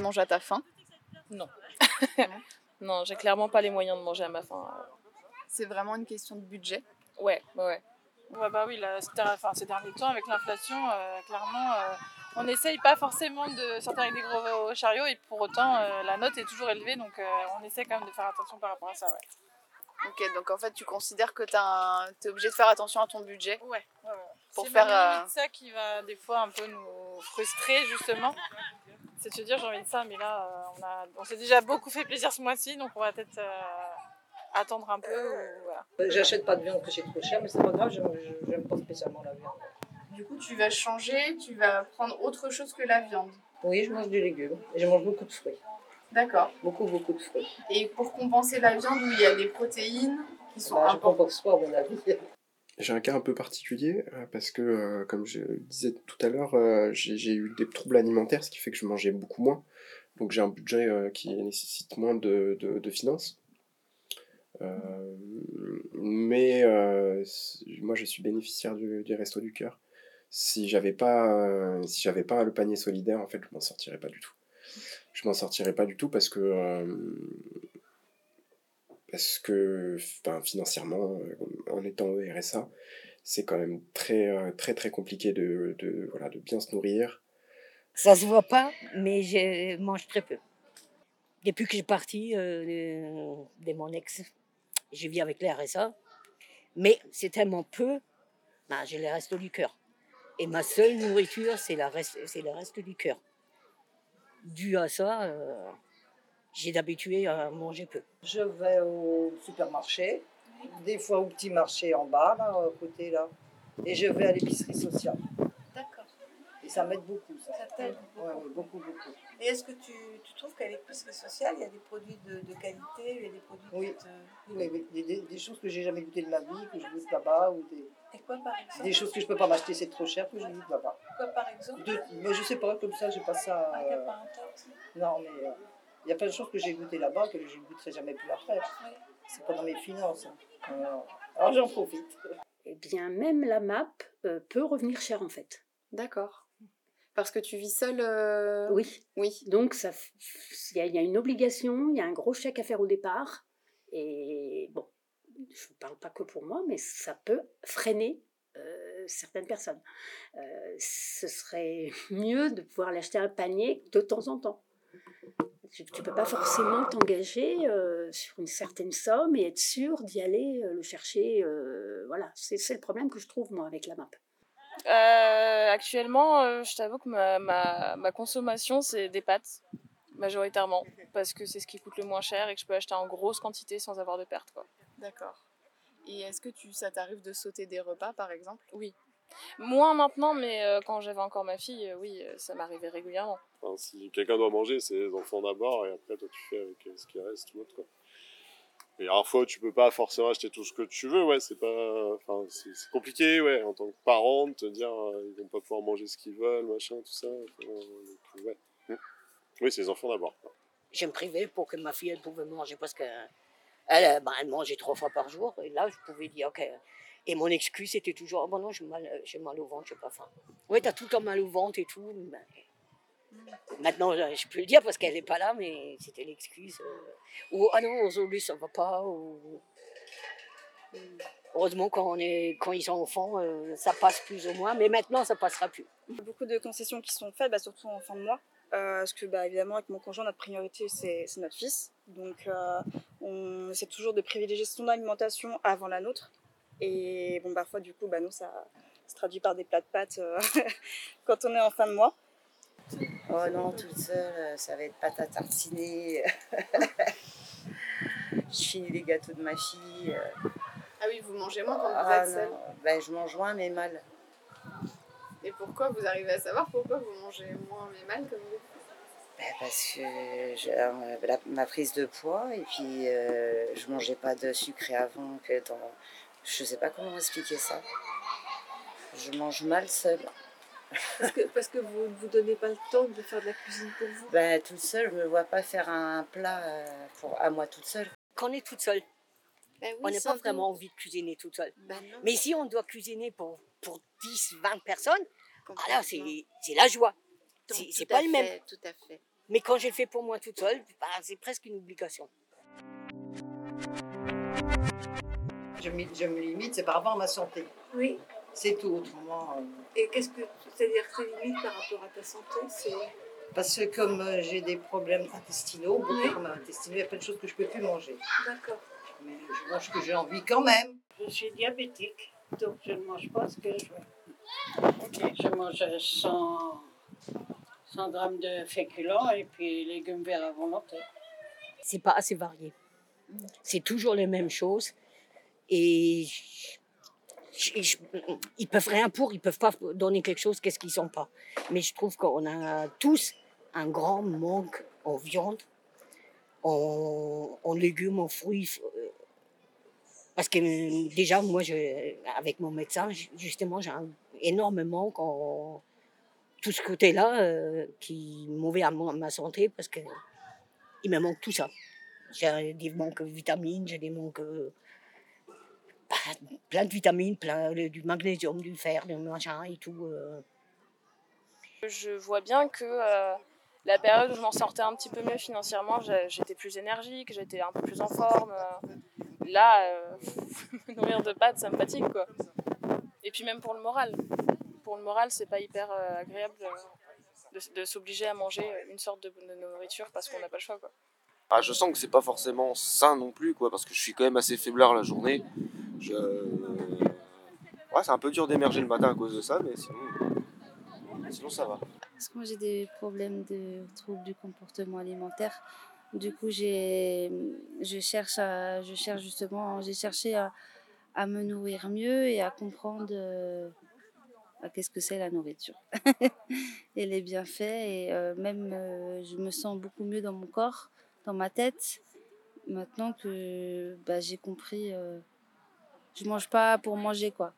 manges à ta faim? Non. Non, j'ai clairement pas les moyens de manger à ma faim. C'est vraiment une question de budget? Ouais. Ouais, bah oui, là, ces derniers temps, avec l'inflation, clairement, on n'essaye pas forcément de sortir avec des gros chariots et pour autant, la note est toujours élevée, donc on essaie quand même de faire attention par rapport à ça, ouais. Ok, donc en fait, tu considères que t'es obligé de faire attention à ton budget? Ouais. Pour c'est faire, même limite ça qui va des fois un peu nous frustrer, justement. C'est de se dire, j'ai envie de ça, mais là, on s'est déjà beaucoup fait plaisir ce mois-ci, donc on va peut-être attendre un peu. Voilà. J'achète pas de viande que c'est trop cher, mais c'est pas grave, j'aime pas spécialement la viande. Du coup, tu vas changer, tu vas prendre autre chose que la viande? Oui, je mange des légumes et je mange beaucoup de fruits. D'accord. Beaucoup de fruits. Et pour compenser la viande où il y a des protéines qui sont Je importantes? compense pas, à mon avis. J'ai un cas un peu particulier parce que, comme je disais tout à l'heure, j'ai eu des troubles alimentaires, ce qui fait que je mangeais beaucoup moins. Donc j'ai un budget qui nécessite moins de finances. Mais moi je suis bénéficiaire du Resto du Cœur. Si j'avais pas le panier solidaire, en fait, je m'en sortirais pas du tout. Je m'en sortirais pas du tout parce que financièrement, en étant au RSA, c'est quand même très compliqué de bien se nourrir. Ça se voit pas, mais je mange très peu. Depuis que j'ai parti de mon ex, je vis avec les RSA, mais c'est tellement peu, j'ai les restos du cœur. Et ma seule nourriture, c'est le reste du cœur. Dû à ça, j'ai d'habitué à manger peu. Je vais au supermarché, des fois au petit marché en bas, là, à côté, là. Et je vais à l'épicerie sociale. D'accord. Et ça m'aide beaucoup, ça. Ça t'aide beaucoup? Oui, beaucoup. Et est-ce que tu trouves qu'à l'épicerie sociale, il y a des produits de qualité, il y a des produits Oui. Oui, des choses que j'ai jamais goûtées de ma vie, que je goûte là-bas, ou Et quoi par exemple? des choses que je peux pas m'acheter, c'est trop cher, que je goûte là-bas. Quoi par exemple? Mais je sais pas, comme ça, j'ai pas ça. T'as pas un tas aussi? Non, mais il y a plein de choses que j'ai goûtées là-bas que je ne goûterai jamais plus après. Oui. C'est pas dans mes finances. Alors j'en profite. Eh bien, même la MAP peut revenir cher en fait. D'accord. Parce que tu vis seule? Oui. Donc, il y a une obligation, il y a un gros chèque à faire au départ. Et bon, je ne parle pas que pour moi, mais ça peut freiner certaines personnes. Ce serait mieux de pouvoir l'acheter un panier de temps en temps. Tu ne peux pas forcément t'engager sur une certaine somme et être sûr d'y aller le chercher. Voilà, c'est le problème que je trouve, moi, avec la MAP. Actuellement, je t'avoue que ma consommation, c'est des pâtes, majoritairement, parce que c'est ce qui coûte le moins cher et que je peux acheter en grosse quantité sans avoir de perte, quoi. D'accord. Et est-ce que ça t'arrive de sauter des repas, par exemple? Oui. Moins maintenant, mais quand j'avais encore ma fille, oui, ça m'arrivait régulièrement. Enfin, si quelqu'un doit manger, c'est les enfants d'abord, et après, toi, tu fais avec ce qui reste, tout l'autre, quoi. Et parfois, tu peux pas forcément acheter tout ce que tu veux, ouais, c'est c'est compliqué, ouais, en tant que parent, de te dire, ils vont pas pouvoir manger ce qu'ils veulent, machin, tout ça. Ouais. Oui, c'est les enfants d'abord, quoi. Je me privais pour que ma fille elle pouvait manger parce qu'elle mangeait 3 fois par jour. Et là, je pouvais dire, ok. Et mon excuse était toujours, bon non, j'ai mal au ventre, j'ai pas faim. Oui, t'as tout le temps mal au ventre et tout. Ben, maintenant, je peux le dire parce qu'elle n'est pas là, mais c'était l'excuse. Ou, ah non, aujourd'hui, ça va pas. Heureusement, quand ils sont enfants, ça passe plus ou moins, mais maintenant, ça passera plus. Il y a beaucoup de concessions qui sont faites, surtout en fin de mois. Parce que, évidemment, avec mon conjoint, notre priorité, c'est notre fils. Donc, on essaie toujours de privilégier son alimentation avant la nôtre. Et bon, parfois, du coup, nous, ça se traduit par des plats de pâtes quand on est en fin de mois. Oh non, toute seule, ça va être pâte à tartiner. Je finis les gâteaux de ma fille. Ah oui, vous mangez moins quand vous êtes seule? Je mange moins, mais mal. Et pourquoi? Vous arrivez à savoir pourquoi vous mangez moins mais mal comme vous? Parce que j'ai ma prise de poids, et puis je mangeais pas de sucré avant que dans... Je sais pas comment expliquer ça. Je mange mal seule. Parce que vous ne vous donnez pas le temps de faire de la cuisine pour vous? Toute seule, je me vois pas faire un plat à moi toute seule. Quand on est toute seule, Oui, on n'a pas vraiment envie de cuisiner toute seule. Mais si on doit cuisiner pour 10, 20 personnes, c'est la joie. C'est pas le même. Tout à fait. Mais quand je le fais pour moi toute seule, bah, c'est presque une obligation. Je me limite, c'est par rapport à ma santé. Oui. C'est tout, autrement. Et qu'est-ce que, c'est-à-dire que tes limites par rapport à ta santé, c'est... Parce que comme j'ai des problèmes intestinaux, beaucoup Oui. de problèmes intestinaux, il y a plein de choses que je ne peux plus manger. D'accord. Mais je mange ce que j'ai envie quand même. Je suis diabétique, donc je ne mange pas ce que je veux. Je mange 100 grammes de féculents et puis légumes verts à volonté. C'est pas assez varié. C'est toujours les mêmes choses. Et ils peuvent rien pour, ils peuvent pas donner quelque chose qu'est-ce qu'ils sont pas. Mais je trouve qu'on a tous un grand manque en viande, en légumes, en fruits. Parce que déjà, moi, avec mon médecin, justement, j'ai un énorme manque en tout ce côté-là qui est mauvais à ma santé parce que il me manque tout ça. J'ai des manques de vitamines, j'ai des manques plein de vitamines, du magnésium, du fer, du machin et tout. Je vois bien que la période où je m'en sortais un petit peu mieux financièrement, j'étais plus énergique, j'étais un peu plus en forme. Là, me nourrir de pâtes, ça me fatigue, quoi. Et puis même pour le moral. Pour le moral, c'est pas hyper agréable de s'obliger à manger une sorte de nourriture parce qu'on n'a pas le choix, quoi. Ah, je sens que c'est pas forcément sain non plus, quoi, parce que je suis quand même assez faiblard la journée. Ouais, c'est un peu dur d'émerger le matin à cause de ça, mais sinon ça va. Parce que moi j'ai des problèmes de troubles du comportement alimentaire. Du coup j'ai cherché à me nourrir mieux et à comprendre qu'est-ce que c'est la nourriture et les bienfaits. Et je me sens beaucoup mieux dans mon corps, dans ma tête. Maintenant que j'ai compris, je mange pas pour manger, quoi.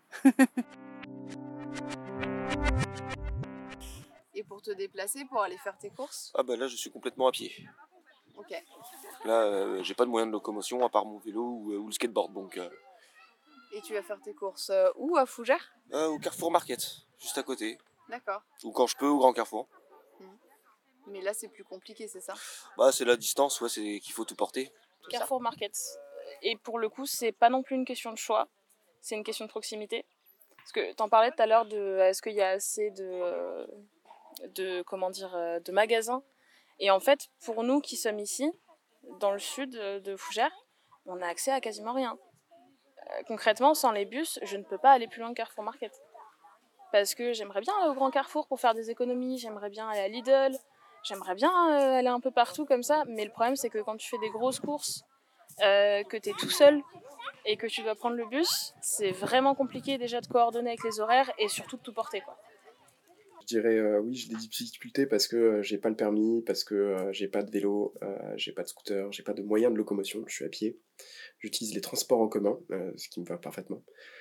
Et pour te déplacer, pour aller faire tes courses? Ah bah là je suis complètement à pied. Ok. Là j'ai pas de moyen de locomotion à part mon vélo ou le skateboard, donc... Et tu vas faire tes courses où, à Fougères? Au Carrefour Market, juste à côté. D'accord. Ou quand je peux au Grand Carrefour. Mais là c'est plus compliqué, c'est ça? Bah c'est la distance, ouais, c'est qu'il faut tout porter. Carrefour Market. Et pour le coup, c'est pas non plus une question de choix, c'est une question de proximité. Parce que t'en parlais tout à l'heure de est-ce qu'il y a assez de magasins. Et en fait, pour nous qui sommes ici, dans le sud de Fougères, on a accès à quasiment rien. Concrètement, sans les bus, je ne peux pas aller plus loin que Carrefour Market. Parce que j'aimerais bien aller au Grand Carrefour pour faire des économies, j'aimerais bien aller à Lidl, j'aimerais bien aller un peu partout comme ça, mais le problème c'est que quand tu fais des grosses courses, que tu es tout seul et que tu dois prendre le bus, c'est vraiment compliqué déjà de coordonner avec les horaires et surtout de tout porter, quoi. Je dirais oui, j'ai des difficultés parce que j'ai pas le permis, parce que j'ai pas de vélo, j'ai pas de scooter, j'ai pas de moyen de locomotion, je suis à pied. J'utilise les transports en commun, ce qui me va parfaitement.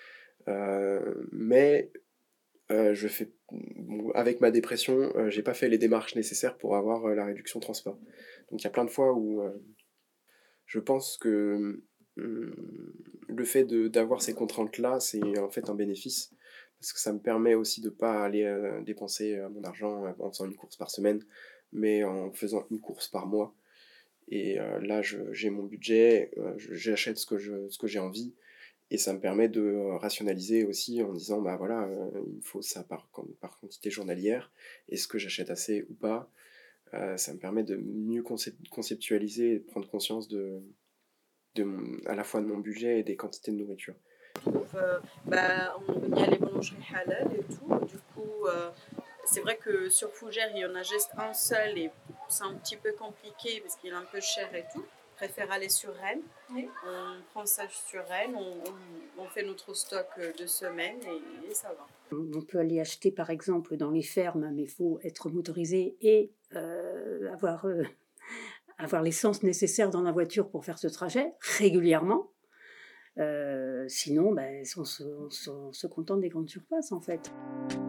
Mais avec ma dépression, j'ai pas fait les démarches nécessaires pour avoir la réduction de transport. Donc il y a plein de fois où je pense que le fait d'avoir ces contraintes-là, c'est en fait un bénéfice. Parce que ça me permet aussi de ne pas aller dépenser mon argent en faisant une course par semaine, mais en faisant une course par mois. Et là, j'ai mon budget, j'achète ce que j'ai envie, et ça me permet de rationaliser aussi en disant, bah voilà, il me faut ça par quantité journalière, est-ce que j'achète assez ou pas? Ça me permet de mieux conceptualiser et de prendre conscience à la fois de mon budget et des quantités de nourriture. Il y a les boulangeries halal et tout. Du coup, c'est vrai que sur Fougères, il y en a juste un seul et c'est un petit peu compliqué parce qu'il est un peu cher et tout. Je préfère aller sur Rennes. Oui. On prend ça sur Rennes, on fait notre stock de semaine et ça va. On peut aller acheter par exemple dans les fermes, mais il faut être motorisé et avoir l'essence nécessaire dans la voiture pour faire ce trajet régulièrement. Sinon, on se contente des grandes surfaces en fait.